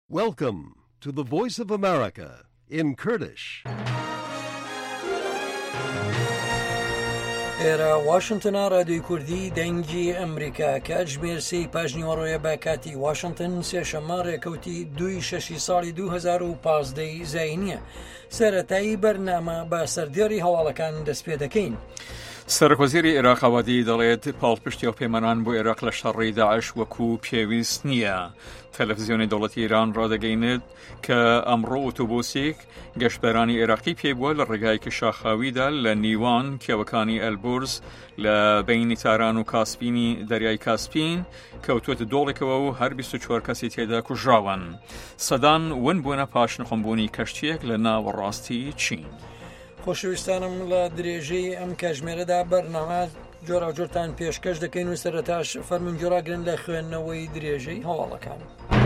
Welcome to the Voice of America in Kurdish. ئێرە واشنگتنە رادیۆی کوردی دەنگی ئەمریکا کاتژمێر سێی پاژنیوەڕۆیە بە کاتی واشنگتن سێشەممە ڕێکەوتی 2/6 ساڵی 2015 زاینیە. سەرەتایی بەرنامە بە سەردێڕی هەواڵەکان دەست پێ دەکەین. سەرۆکوەزیری عێراق ئاوادی دەڵێت پاڵپشتی و پەیمانان بۆ عێراق لە شەڕی داعش وەکوو پێویست نییە. تەلەڤیزیۆنی دەوڵەتی ئیران ڕادەگەیەنێت کە ئەمڕۆ ئۆتۆبۆسێک گەشتبەرانی عێراقی پێبووە لە ڕێگایەکی شاخاویدا لە نیوان کێوەکانی ئەلبورز لە بینی تاران و کاسپینی دەریای کاسپین کەوتوێتە دۆڵێکەوە و هەر 24 کەسی تێدا کوژراون. سەدان ون بوونە پاش نەخۆمبوونی کەشتیەک لە ناوەڕاستی چین. خۆشەویستانم لە درێژەی ئەم کاتژمێرەدا بەرنامە جۆرا جۆرتان پێشکەش دەکەین و سەرەتاش فەرمونجۆراگرن لە خوێندنەوەی درێژەی هەواڵەکان.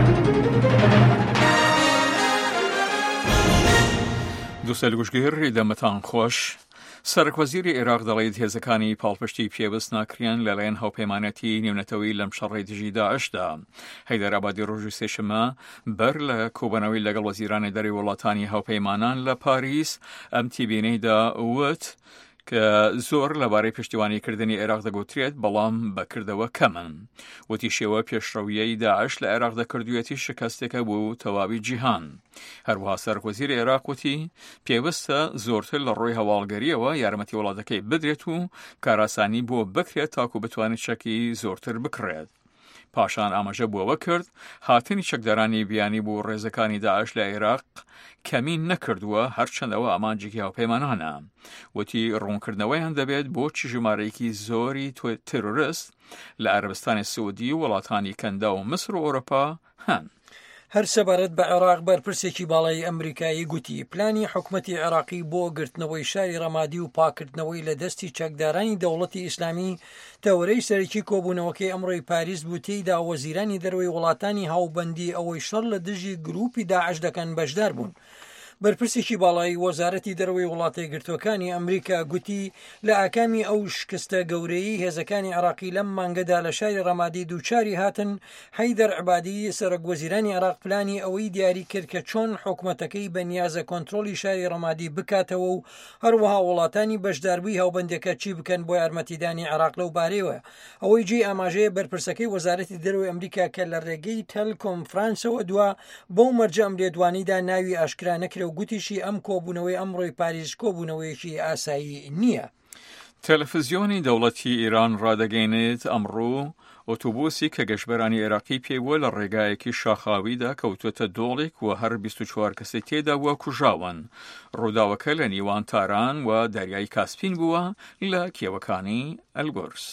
دووسەل گوشتگیر دەمەتان خۆش. سەرۆکوەزیری عێراق دەڵێت هێزەکانی پاڵپشتی پێوەست ناکریان لەلایەن هاوپەیمانەتی نێونەتەوەی لەم شەڕی دژی داعشدا. هەیدەر ئابادی ڕۆژی سێشەممە بەر لە کۆبنەوەی لەگەڵ وەزیرانی دەرەوەی وڵاتانی هاوپەیمانان لە پاریس ئەم تیبینەیدا وت کە زۆر لەبارەی پشتیوانیکردنی عێراق دەگوترێت بەڵام بەکردەوە کەمن. وتی شێوە پێشڕەویەی داعش لە عێراق دەکردوێتی شکستێکە بۆ تەواوی جیهان. هەروەها سەرۆکوەزیری عێراق وتی پێویستە زۆرتر لە ڕۆی هەواڵگەریەوە یارمەتی وڵاتەکەی بدرێت و کاراسانی بۆ بکرێت تاکو بتوانێت چەکی زۆرتر بکڕێت. پاشان ئاماژە بووەوە کرد هاتنی چەکدارانی بیانی بۆ ڕێزەکانی داعش لە عێراق کەمین نەکردووە هەرچەندەوە ئامانجێکی هاوپەیمانانە. وتی ڕوونکردنەوەیان دەبێت بۆ ژمارەیەکی زۆری تێرۆریست لە عەرەبستانی سعودی و وڵاتانی کەندا و مسر و ئەوروپا هەن. هەر سەبارەت بە عێراق بەرپرسێکی باڵای ئەمریکایی گوتی پلانی حکوومەتی عێراقی بۆ گرتنەوەی شاری ڕەمادی و پاکردنەوەی لە دەستی چەکدارانی دەوڵەتی ئیسلامی تەورەی سەرەکی کۆبوونەوەکەی ئەمڕۆی پاریس بوو تێیدا وەزیرانی دەرەوەی وڵاتانی هاوبەندی ئەوەی شەڕ لە دژی گروپی داعش دەکەن بەشدار بوون. بەرپرسێکی باڵایی وەزارەتی دەرەوەی وڵاتی گرتوەکانی ئەمریکا گوتی لە ئاکامی ئەو شکستە گەورەی هێزەکانی عێراقی لەم مانگەدا لە شاری ڕەمادی دووچاری هاتن. هەیدەر عەبادی سەرۆکوەزیرانی عێراق پلانی ئەوەی دیاری کرد کە چۆن حکوومەتەکەی بەنیازە کۆنتڕۆلی شاری ڕەمادی بکاتەوە و هەروەها وڵاتانی بەشداربووی هاوبەندەکە چی بکەن بۆ یارمەتیدانی عێراق لەو بارەیەوە. ئەوەی جێ ئاماژەیە بەرپرسەکەی وەزارەتی دەرەوەی ئەمریکا کە لە ڕێگەی تەلکۆنفرانسەوە دووە بەو مەرجە ئەم لێدوانیدا ناوی ئاشکرا نەکرێ و گوتیشی ئەم کۆبوونەوەی ئەمڕۆی پاریس کۆبوونەوەیەکی ئاسایی نییە. تەلەڤیزیۆنی دەوڵەتی ئیران ڕادەگەیەنێت ئەمڕۆ ئۆتۆبۆسی کە گەشتبەرانی عێراقی پێبووە لە ڕێگایەکی شاخاویدا کەوتوێتە دۆڵێک و هەر 24 کەسی تێدا بووە کوژاون. ڕووداوەکە لە نیوان تاران و دەریای کاسپین بووە لە کێوەکانی ئەلبورز.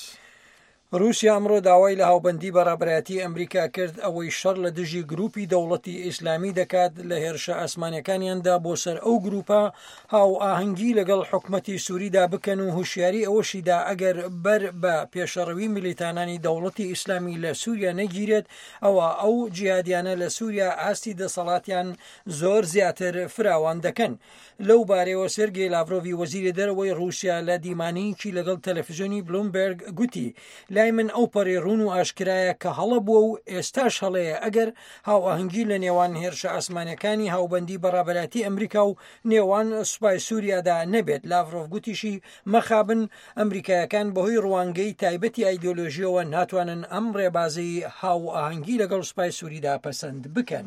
رووسیا ئەمڕۆ داوای لە هاوبەندی بەڕابەتی ئەمریکا کرد ئەوەی شەڕ لە دژی گروپی دەوڵەتی ئیسلامی دەکات لە هێرشە ئاسمانیەکانیاندا بۆ سەر ئەو گروپە هاو ئاهەنگی لەگەڵ حکوومەتی سووریدا بکەن و هوشیاری ئەوەشیدا ئەگەر بەر بە پێشەڕەوی میلیتانانی دەوڵەتی ئیسلامی لە سووریا نەگیرێت ئەوە ئەو جیهادیانە لە سووریا ئاستی دەسەڵاتیان زۆر زیاتر فراوان دەکەن. لەو بارەوە سێرگێی لاڤرۆڤی وەزیری دەرەوەی رووسیا لە دیمانەیەکی لەگەڵ تەلەڤیزیۆنی بلومبەرگ گوتی لای من ئەو پەڕی ڕوون و ئاشکرایە کە هەڵە بووە و ئێستاش هەڵەیە ئەگەر هاو ئاهەنگی لە نێوان هێرشە ئاسمانەکانی هاوبەندی بەڕابەتی ئەمریکا و نێوان سوپای سووریادا نەبێت. لاڤرۆڤ گوتیشی مەخابن ئەمریکایەکان بەهۆی ڕوانگەی تایبەتی ئایدۆلۆژیەوە ناتوانن ئەم ڕێبازی هاو ئاهەنگی لەگەڵ سوپای سووریدا پەسەند بکەن.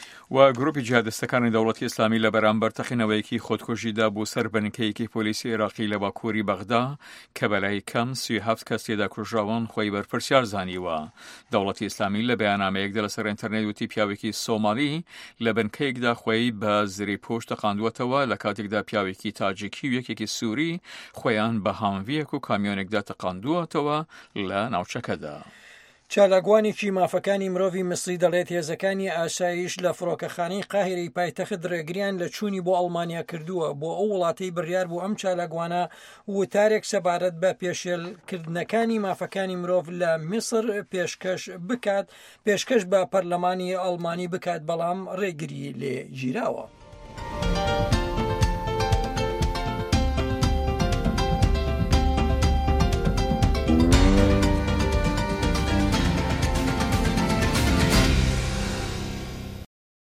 و گروپی جیهادستەکانی دەوڵەتی ئیسلامی لە بەرامبەر تەقینەوەیەکی خۆدکوژیدا بۆ سەر بنکەیەکی پۆلیسی عێراقی لە باکووری بەغدا کە بەلای کەم 37 کەس تێدا کوژراون خۆی بەرپرسیار زانیوە. دەوڵەتی ئیسلامی لە بەیاننامەیەکدا لەسەر ئینتەرنێت وتی پیاوێکی سۆمالی لە بنکەیەکدا خۆی بە زری پۆشت تەقاندووەتەوە لە کاتێکدا پیاوێکی تاجیکی و یەکێکی سووری خۆیان بە هاانڤیەک و کامیۆنێکدا تەقاندووەتەوە لە ناوچەکەدا. چالاکوانێکی مافەکانی مرۆڤی مصری دەڵێت هێزەکانی ئاسایش لە فڕۆکەخانەی قاهیرەی پایتەخت ڕێگریان لە چوونی بۆ ئەڵمانیا کردووە بۆ ئەو وڵاتەی بڕیار بوو ئەم چالاکوانە وتارێک سەبارەت بە پێشێلکردنەکانی مافەکانی مرۆڤ لە میسر پێشکەش بە پەرلەمانی ئەڵمانی بکات بەڵام ڕێگری لێ گیراوە.